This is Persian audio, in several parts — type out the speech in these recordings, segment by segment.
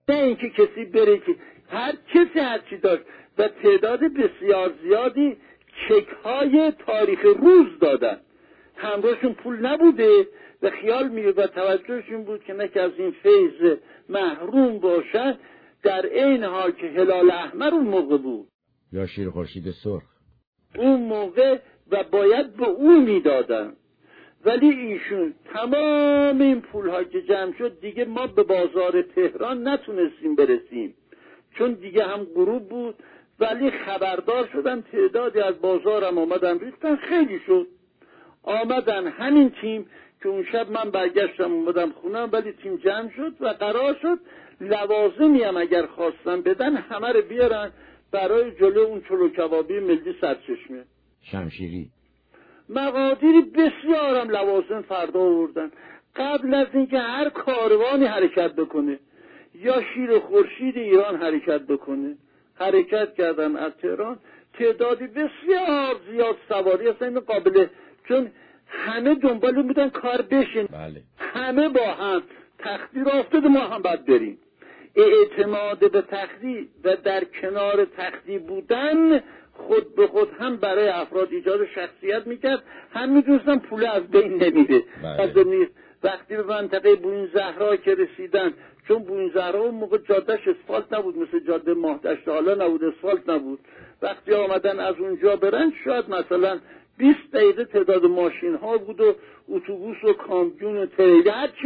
نه اینکه کسی بره که هر کسی هرچی داشت و تعداد بسیار زیادی چک‌های تاریخ روز دادن، همراهشون پول نبوده و خیال میگه و توجهشون بود که نه که از این فیض محروم باشن، در این حال که هلال احمر اون موقع بود یا شیر خورشید سرخ اون موقع و باید به اون میدادن. ولی ایشون تمام این پول‌ها که جمع شد دیگه ما به بازار تهران نتونستیم برسیم چون دیگه هم غروب بود، ولی خبردار شدن تعدادی از بازارم آمدن ریختن، خیلی شد آمدن همین تیم که اون شب من برگشتم اومدم خونم، ولی تیم جمع شد و قرار شد لوازمی هم اگر خواستن بدن همه رو بیارن برای جلو اون چلو کبابی ملی سرچشمه شمشیری. مقادیری بسیارم لوازم فردا آوردن قبل از اینکه هر کاروانی حرکت بکنه یا شیر خورشید ایران حرکت بکنه. حرکت کردن از تهران تعدادی بسیار زیاد سواری هستن، این قابله چون همه دنبال بودن کار بشین. بله. همه با هم تخدیر افتاده ما هم باید بریم. اعتماد به تخدیر و در کنار تخدیر بودن خود به خود هم برای افراد ایجاد شخصیت میکرد، هم میدونستن پول از بین نمیره. بله. وقتی به منطقه بوین زهرا که رسیدن، چون بوین زهرا اون موقع جادهش اسفالت نبود مثل جاده ماهدشت حالا نبود، اسفالت نبود، وقتی آمدن از اونجا برن شاید مثلا 20 دقیقه تعداد ماشین ها بود و اتوبوس و کامیون و تریلی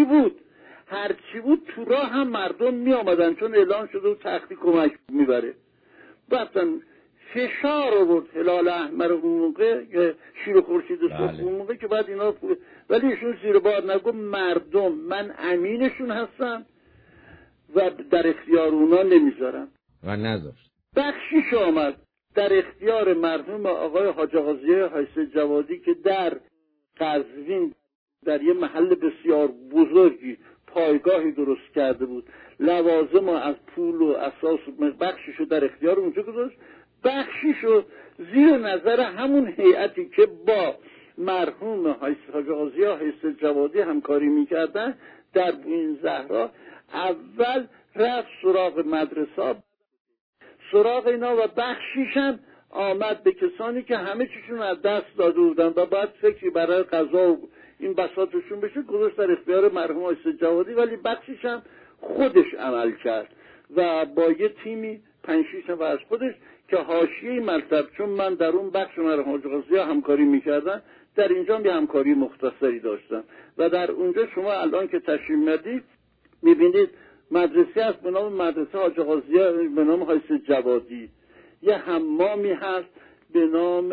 هرچی بود تو راه هم مردم می آمدن چون اعلان شده و تختی کمک میبره. بعدن فشار آورد هلال احمر اون موقع شیر خورشید سرخ اون موقع که بعد اینا ولی ایشون زیر بار نگو مردم من امینشون هستم و در اختیار اونا نمیذارم و نذاشت. بخشیش آمد در اختیار مرحوم آقای حاج آقازی حایص جوادی که در قزوین در یه محل بسیار بزرگی پایگاهی درست کرده بود، لوازم از پول و اساس بخشیشو در اختیار اونجا گذاشت، بخشیشو زیر نظر همون هیئتی که با مرحوم حاج آقازی حایص جوادی همکاری میکردن در بوین زهرا اول رفت سراغ مدرسه سراغ اینا و بخشیشم آمد به کسانی که همه چیشون از دست داده بودن و بعد فکری برای قضا و این بساطشون بشه گذاشت در اختیار مرحوم حایص جوادی، ولی بخشیشم خودش عمل کرد و با یه تیمی 5-6 نفر از خودش که حاشیه مطلب، چون من در اون بخش مرحوم حاج آقازی همکاری میکردن در اینجا یه همکاری مختصری داشتم و در اونجا شما الان که تشریف میارید میبینید مدرسه هست به نام مدرسه حاج آقازی به نام حایص جوادی، یه حمامی هست به نام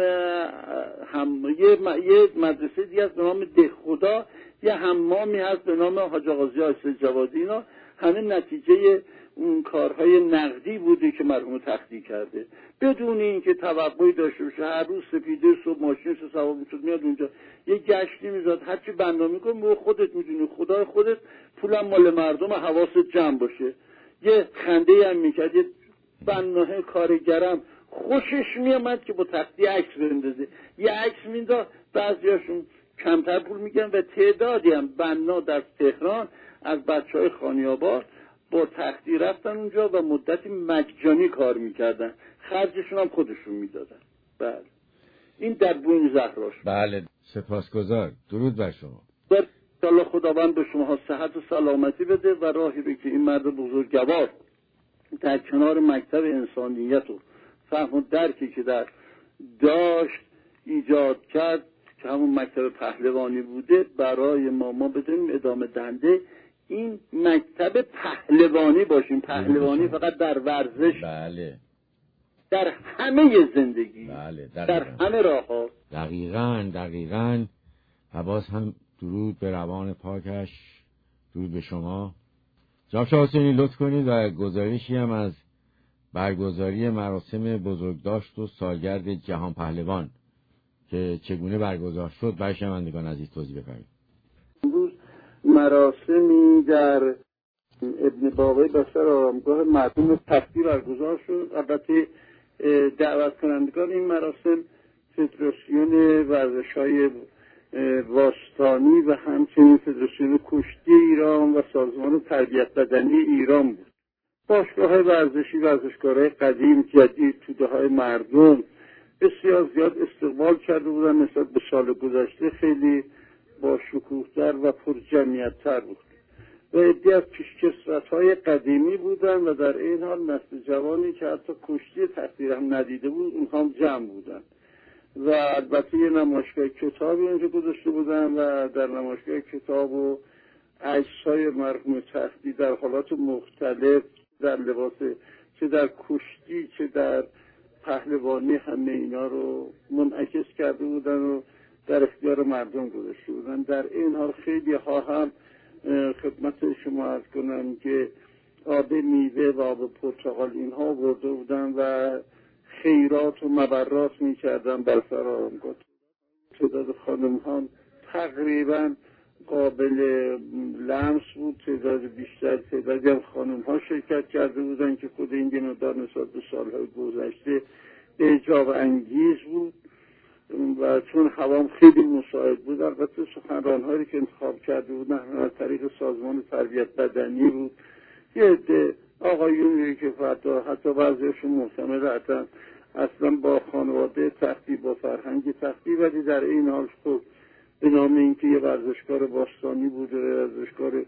یه مدرسه دیگه هست به نام دهخدا، یه حمامی هست به نام حاج آقازی حایص جوادی. اینا همه نتیجه اون کارهای نقدی بوده که مرحوم تختی کرده بدون اینکه توقعی داشته باشه. هر روز سپیده صبح ماشینش سوار میشد میاد اونجا یه گشتی میزد، هرچی برنامه کنه خودت میدونی خدای خودت پولم مال مردم حواست جمع باشه. یه خنده هم میکرد، یه بناه کارگرم خوشش میامد که با تختی عکس بندازه، یه عکس مینداخت، بعضیاشون کمتر پول میگن و تعدادی هم بنا در تهران از بچهای خانیاباد با تختی رفتن اونجا و مدتی مجانی کار میکردن، خرجشون هم خودشون میدادن. بله این در بوین زهراش. بله سپاسگزار، درود بر شما. انشاءالله خداوند به شما صحت و سلامتی بده و راهی رو که این مرد بزرگوار در کنار مکتب انسانیت و فهم و درکی که در داشت ایجاد کرد که همون مکتب پهلوانی بوده برای ما بدونیم ادامه دهنده این مکتب پهلوانی باشیم. پهلوانی فقط در ورزش، بله، در همه زندگی، بله، در همه راه ها. دقیقاً. و باز هم درود به روان پاکش، درود به شما. جناب شاه حسینی لطف کنید و گزارشی هم از برگزاری مراسم بزرگداشت و سالگرد جهان پهلوان که چگونه برگزار شد برای شنوندگان عزیز توضیح بفرمایید. امروز مراسمی در ابن باقی بستر آرامگاه مرحوم تختی برگزار شد. البته دعوت کنندگان این مراسم فدراسیون ورزش‌های باستانی و همچنین فدراسیون کشتی ایران و سازمان تربیت بدنی ایران بود باشگاه‌های ورزشی، ورزشکارهای قدیم جدید، توده‌های مردم بسیار زیاد استقبال کرده بودن. نسبت به سال گذشته خیلی با شکوه‌تر و پر جمعیت‌تر بود و عده‌ای از پیشکسوت‌های قدیمی بودن و در این حال نسل جوانی که حتی کشتی تقدیر هم ندیده بود اونها هم جمع بودن و البته یه نمایشگاه کتابی اونجا گذاشته بودن و در نمایشگاه کتاب و عکس‌های مرحوم تختی در حالات مختلف، در لباس چه در کشتی چه در پهلوانی، همه اینا رو منعکس کرده بودن و در اختیار مردم گذاشته بودن. در این حال خیلی ها هم خدمت شما عرض کنم که آب میوه و آب پرتقال اینها برده بودن و خیرات و مبرات میکردن بر سر آرامگاه. تعداد خانم ها تقریبا قابل لمس بود، تعداد بیشتر تعدادی هم خانم ها شرکت کرده بودن که خود این مقدار نسبت به سالهای گذشته اعجاب انگیز بود و چون هوام خیلی مساعد بود. البته سخنران‌هایی که انتخاب کرده بودن از طریق سازمان تربیت بدنی بود، یه عده آقایونی که حتی بعضیشون معتمدن اصلا با خانواده تختی، با فرهنگ تختی، ولی در این حال خب به نام اینکه یه ورزشکار باستانی بود و ورزشکار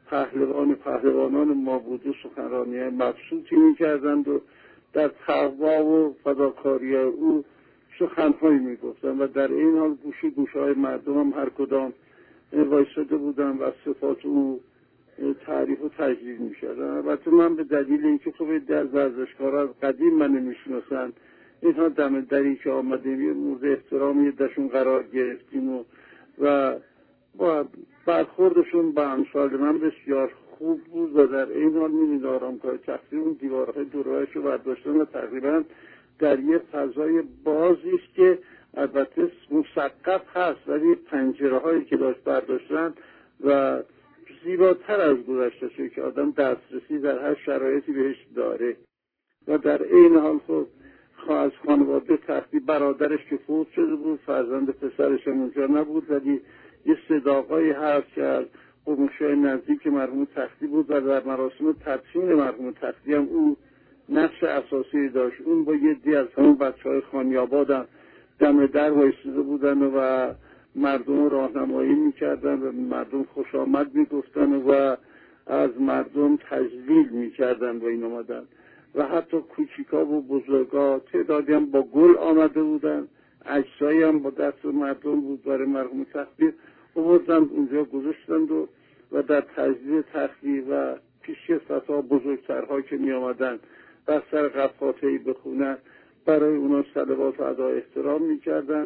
پهلوانان ما بود و سخنرانی مبسوطی می‌کردند و در تقوا و فداکاری او سخن‌هایی می‌گفتند و در این حال گوشه‌های مردم هم هر کدام وایساده بودن و صفات او تعریف و تجلیل می‌شدن. البته من به دلیل اینکه خب در ورزشکارا از قدیم منو می‌شناسن، اینها دم دری که آمدیم یه مورد احترامی دشون قرار گرفتیم و با برخوردشون با امثال من بسیار خوب بود و در این حال می‌بینید آرامگاه تختی اون دیوارهای دورهایش رو برداشتن و تقریبا در یه فضای بازی است که البته مسقف هست ولی پنجره‌هایی که داشت برداشتن و زیباتر از گذشته شده که آدم دسترسی در هر شرایطی بهش داره و در این حال خب از خانواده تختی برادرش که فوت شده بود، فرزند پسرش هم اونجا نبود، ولی یه صداقایی هست که از قومشای نزدیک مرحوم تختی بود و در مراسم تدفین مرحوم تختی هم او نقش اساسی داشت. اون با یه دی از همون بچه‌های خانیاباد هم دم در وایساده بودن و مردم راهنمایی میکردن و مردم خوش آمد میگفتن و از مردم تجلیل میکردن و این آمدن و حتی کوچیکا و بزرگا تعدادی هم با گل آمده بودن، عکسایی هم با دست مردم بود برای مرحوم تختی آوردن اونجا گذاشتند و در تجلیل تختی و پیشکسوت‌ها بزرگترها که می آمدن بر سر قفاته‌ای بخونن برای اونا صلوات و ادای احترام می کردن.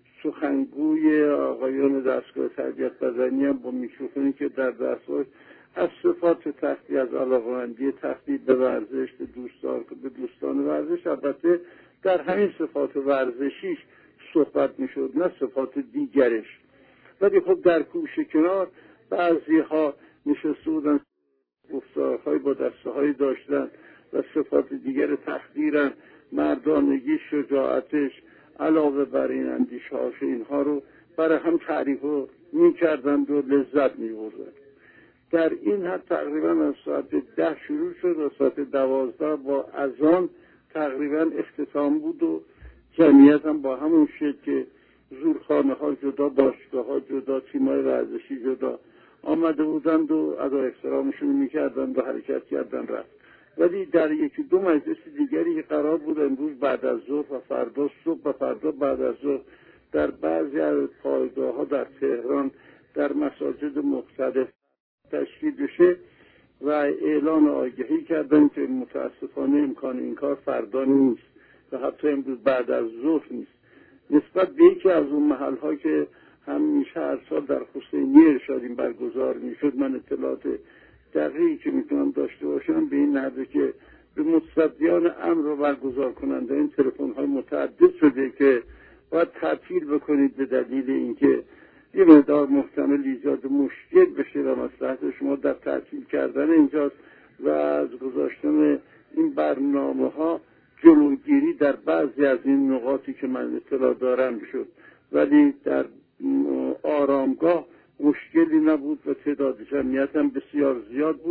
سخنگوی آقایان دستگاه تربیت بدنی هم با میکروفونی که در دستش از صفات تختی، از علاقه‌مندی تختی به ورزش، به دوستان ورزش، البته در همین صفات ورزشیش صحبت میشد نه صفات دیگرش. ولی خب در کوچه کنار بعضی ها نشسته بودن گفتارهای با دسته هایی داشتن و صفات دیگر تخدیرن، مردانگی، شجاعتش، علاوه بر این اندیشه‌هاش اینها رو برای هم تعریف می‌کردند و لذت می‌بردند. در این حد تقریبا از ساعت 10 شروع شد و ساعت 12 با اذان تقریبا اختتام بود و جمعیت هم با همون شکل که زورخانه ها جدا، باشگاه ها جدا، تیمای ورزشی جدا آمده بودند و ادای احترامشون می‌کردند و حرکت کردن رفت. ولی در یکی دو مجلس دیگری که قرار بود امروز بعد از ظهر و فردا صبح و فردا بعد از ظهر در بعضی از پایگاه ها در تهران در مساجد مختلف تشکیل بشه و اعلان آگهی کردن که متاسفانه امکان این کار فردا نیست و حتی امروز بعد از ظهر نیست. نسبت به یکی از اون محل‌ها که همیشه هر سال در حسینیه ارشادیم برگزار میشد، من اطلاعات دقیقی که میتونم داشته باشم به این نحوه که به متصدیان امر رو برگزار کننده این تلفن‌های متعدد شده که باید تعطیل بکنید به دلیل اینکه یه مقدار محتمل ایجاد مشکل بشه و مصلحت شما در تعطیل کردن اینجاست و از گذاشتن این برنامه‌ها جلوگیری در بعضی از این نقاطی که من اطلاع دارم شد. ولی در آرامگاه مشکلی نبود و تعداد جمعیت هم بسیار زیاد بود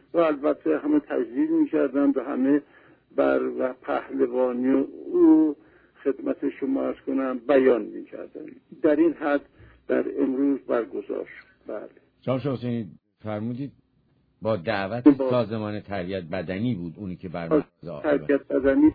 و البته همه تجلیل میکردند و همه بر پهلوانی او خدمت شما عرض کنم بیان میکردند. در این حد در امروز برگزار شد. بله. جناب حسینی فرمودید با دعوت سازمان تربیت بدنی بود اونی که بر مغازه تربیت بدنی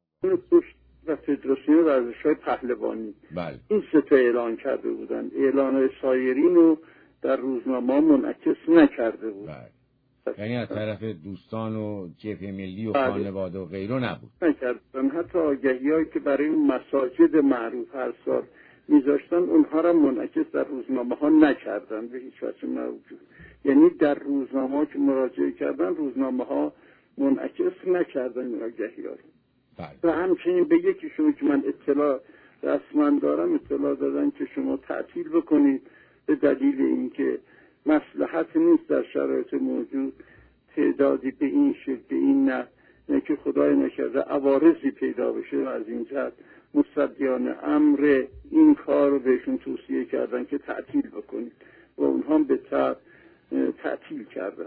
و فدراسیون ورزش‌های پهلوانی. بله. این سه تا اعلان کرده بودن. اعلان سایرین رو در روزنامه منعکس نکرده بود. بله. یعنی از طرف دوستان و جبهه ملی و خانواده و غیره نبود. نکردن. حتی آگهی‌هایی که برای مساجد معروف هر سال میذاشتن اونها را منعکس در روزنامه ها نکردن به هیچ وجه موجود. یعنی در روزنامه ها که مراجعه کردن روزنامه ها منعکس نکردن این آگهی‌ها. و همچنین به یکیشون که من اطلاع رسما دارم اطلاع دادن که شما تعطیل بکنید به دلیل اینکه مصلحت نیست در شرایط موجود تعدادی به این شکل به این نه که خدای نکرده عوارضی پیدا بشه و از این جهت مصدیان امر این کار رو بهشون توصیه کردن که تعطیل بکنید و اونها به تعطیل کردن.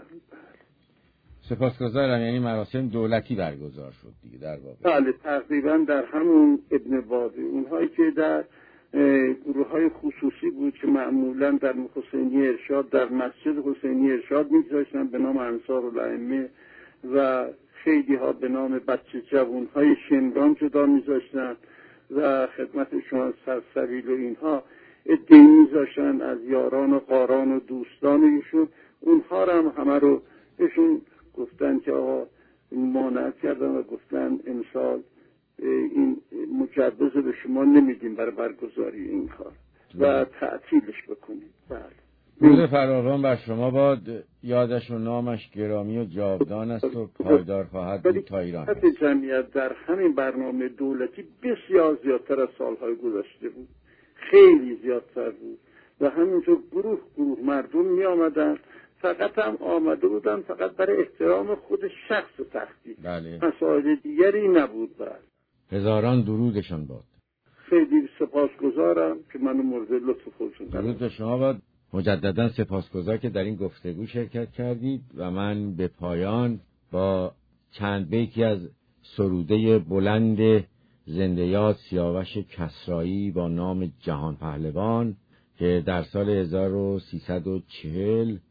سپاسگزارم. یعنی مراسم دولتی برگزار شد دیگه در واقع. بله تقریبا در همون ابن بادی اونهایی که در گروه های خصوصی بود که معمولا در حسینی ارشاد در مسجد حسینی ارشاد می‌گذاشتن به نام انصارالائمه و خیلی ها به نام بچه جوان های شمران جدا می‌ذاشتن و خدمت شما سرسبیل و اینها عده‌ای می‌ذاشتن از یاران و قاران و دوستان ایشون. اونها هم همه رو بهشون گفتن که آقا مانع کردن و گفتن امسال این مجوز به شما نمیدیم برای برگزاری این کار و تعطیلش بکنید. بله. روز فراوان بر شما باد. یادش و نامش گرامی و جاودان است و پایدار خواهد بود تا ایران. جمعیت در همین برنامه دولتی بسیار زیادتر از سالهای گذشته بود، خیلی زیادتر بود و همینطور گروه مردم می آمدن. فقط هم آمده بودن فقط برای احترام خود شخص تختی. بله. مسائل دیگری نبود. بله. هزاران درودشان باد. خیلی سپاسگزارم که منو مورد لطف خودتون قرار درود به شما باد. مجددا سپاسگزار که در این گفتگو شرکت کردید و من به پایان با چند بیتی از سروده بلند زنده یاد سیاوش کسرایی با نام جهان پهلوان که در سال 1340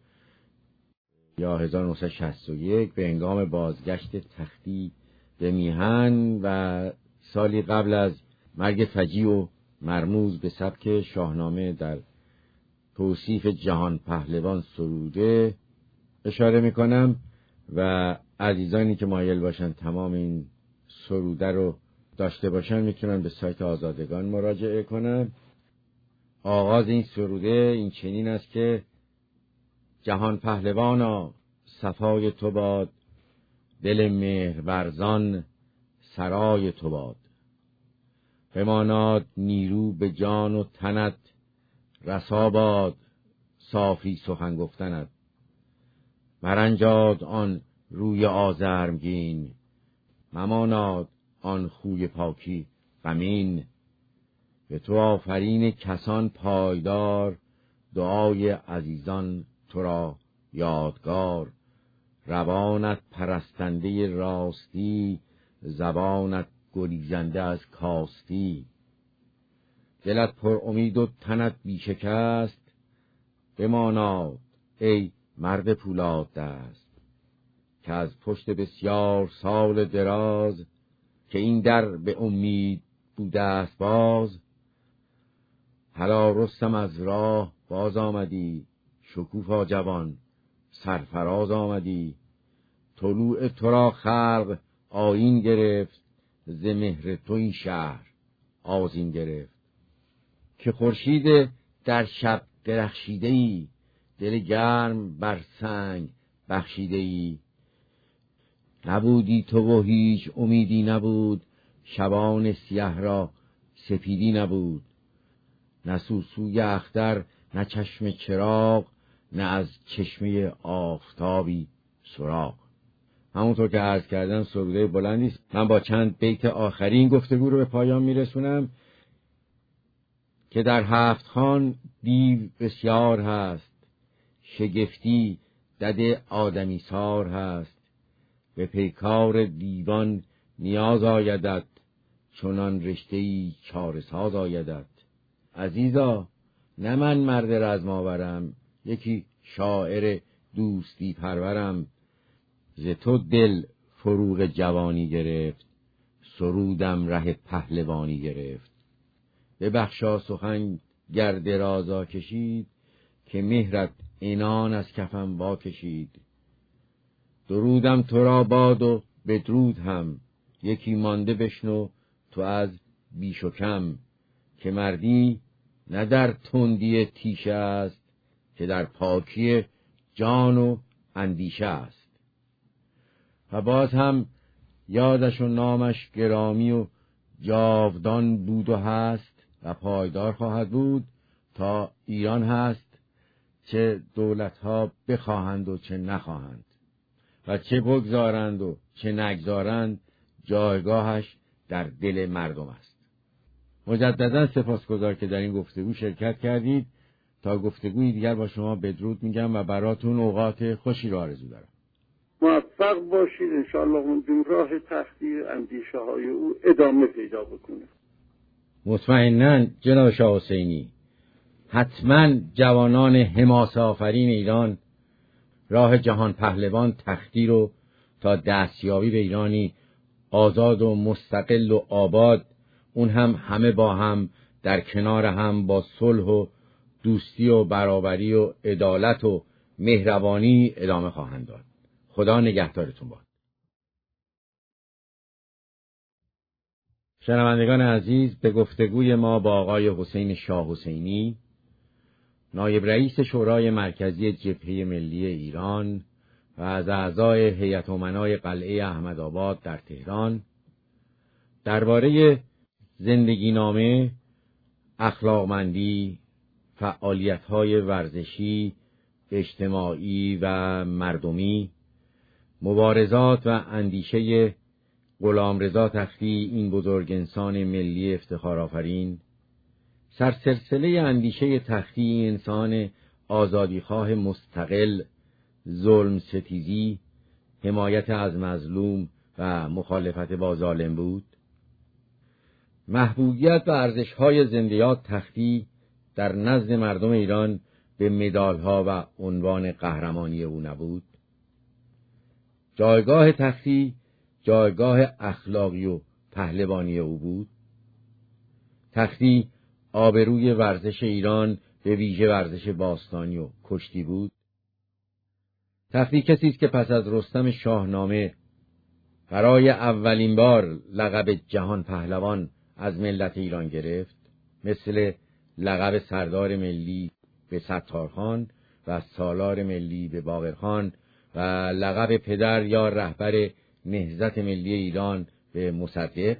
یا 1961 به هنگام بازگشت تختی به میهن و سالی قبل از مرگ فجیع و مرموز به سبک شاهنامه در توصیف جهان پهلوان سروده اشاره میکنم و عزیزانی که مایل باشن تمام این سروده رو داشته باشن میتونن به سایت آزادگان مراجعه کنن. آغاز این سروده این چنین است که جهان پهلوانا صفای تو باد، دل مهرورزان سرای تو باد. بماناد نیرو به جان و تنت، رسا باد صافی سخن گفتنت. مرنجاد آن روی آزرمگین، مماناد آن خوی پاکی غمین. به تو آفرین کسان پایدار، دعای عزیزان تو را یادگار. روانت پرستنده راستی، زبانت گریزنده از کاستی. دلت پر امید و تنت بی شکست، بماناد ای مرد پولاد دست. که از پشت بسیار سال دراز، که این در به امید بوده است باز. هلا رستم از راه باز آمدی، شکوفا جوان سرفراز آمدی. طلوع تو را خلق آیین گرفت، ز مهر تو این شهر آذین گرفت. که خورشید در شب درخشیده ای، دل گرم بر سنگ بخشیده ای. نبودی تو و هیچ امیدی نبود، شبان سیه را سپیدی نبود. نه سوسوی اختر نه چشم چراغ، نه از چشمه آفتابی سراغ. همونطور که عرض کردم سروده بلندی است. من با چند بیت آخرین گفتگو رو به پایان میرسونم که در هفت خوان دیو بسیار هست، شگفتی دد آدمی سار هست، به پیکار دیوان نیاز آیدت، چنان رشته‌ای چاره ساز آیدت. عزیزا نه من مرد رزماورم، یکی شاعر دوستی پرورم. ز تو دل فروغ جوانی گرفت، سرودم ره پهلوانی گرفت. ببخشا سخن گر درازا کشید، که مهرت عنان از کفم وا کشید. درودم تو را باد و بدرود هم، یکی مانده بشنو تو از بیش و کم. که مردی نه در تندی تیشه است، که در پاکی جان و اندیشه است. و باز هم یادش و نامش گرامی و جاودان بود و هست و پایدار خواهد بود تا ایران هست، چه دولتها بخواهند و چه نخواهند و چه بگذارند و چه نگذارند، جایگاهش در دل مردم است. مجددا سپاسگزار که در این گفتگو شرکت کردید. تا گفتگوی دیگر با شما بدرود میگم و براتون اوقات خوشی رو آرزو دارم. موفق باشید. انشاءالله اون راه تختی اندیشه های او ادامه پیدا بکنه. مطمئناً جناب شاه حسینی، حتما جوانان حماسه آفرین ایران راه جهان پهلوان تختی رو تا دستیابی به ایرانی آزاد و مستقل و آباد، اون هم همه با هم در کنار هم با صلح و دوستی و برابری و عدالت و مهربانی ادامه خواهند داد. خدا نگهدارتون باد. شنوندگان عزیز، به گفتگوی ما با آقای حسین شاه حسینی، نایب رئیس شورای مرکزی جبهه ملی ایران و از اعضای هیئت امنای قلعه احمدآباد در تهران، درباره زندگی نامه، اخلاقمندی، فعالیت‌های ورزشی، اجتماعی و مردمی، مبارزات و اندیشه غلامرضا تختی، این بزرگ انسان ملی افتخارآفرین، سرسلسله اندیشه تختی، انسان آزادیخواه مستقل، ظلم ستیزی، حمایت از مظلوم و مخالفت با ظالم بود. محبوبیت و ارزش‌های زندیات تختی در نزد مردم ایران به مدال‌ها و عنوان قهرمانی او نبود. جایگاه تختی جایگاه اخلاقی و پهلوانی او بود. تختی آبروی ورزش ایران، به ویژه ورزش باستانی و کشتی بود. تختی کسی است که پس از رستم شاهنامه برای اولین بار لقب جهان پهلوان از ملت ایران گرفت، مثل لقب سردار ملی به ستارخان و سالار ملی به باقرخان و لقب پدر یا رهبر نهضت ملی ایران به مصدق.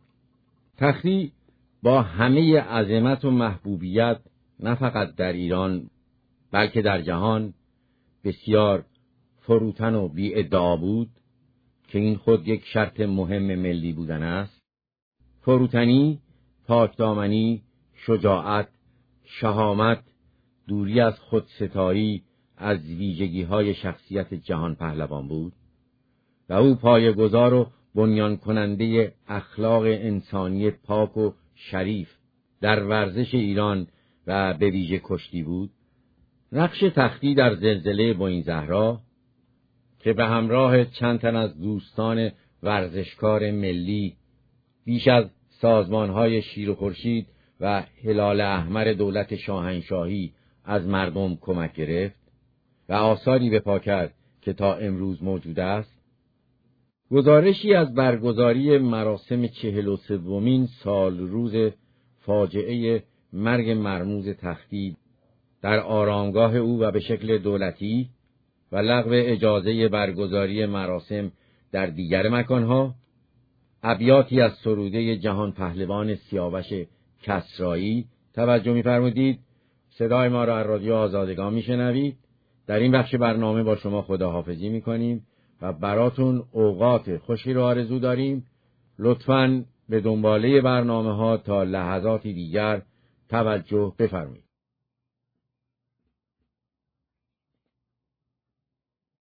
تختی با همه عظمت و محبوبیت نه فقط در ایران بلکه در جهان بسیار فروتن و بی ادعا بود که این خود یک شرط مهم ملی بودن است. فروتنی، پاکدامنی، شجاعت، شهامت، دوری از خودستایی از ویژگی‌های شخصیت جهان پهلوان بود و او پایه‌گذار و بنیان کننده اخلاق انسانی پاک و شریف در ورزش ایران و به ویژه کشتی بود. نقش تختی در زلزله بوئین زهرا که به همراه چند تن از دوستان ورزشکار ملی بیش از سازمان‌های شیر و خورشید و هلال احمر دولت شاهنشاهی از مردم کمک گرفت و آثاری به پا کرد که تا امروز موجود است. گزارشی از برگزاری مراسم 43مین سال روز فاجعه مرگ مرموز تختی در آرامگاه او و به شکل دولتی و لغو اجازه برگزاری مراسم در دیگر مکانها، ابیاتی از سروده جهان پهلوان سیاوش کسرایی توجه می‌فرمودید. صدای ما را از رادیو آزادگان میشنوید. در این بخش برنامه با شما خداحافظی میکنیم و براتون اوقات خوشی را آرزو داریم. لطفاً به دنباله برنامه ها تا لحظاتی دیگر توجه بفرمایید.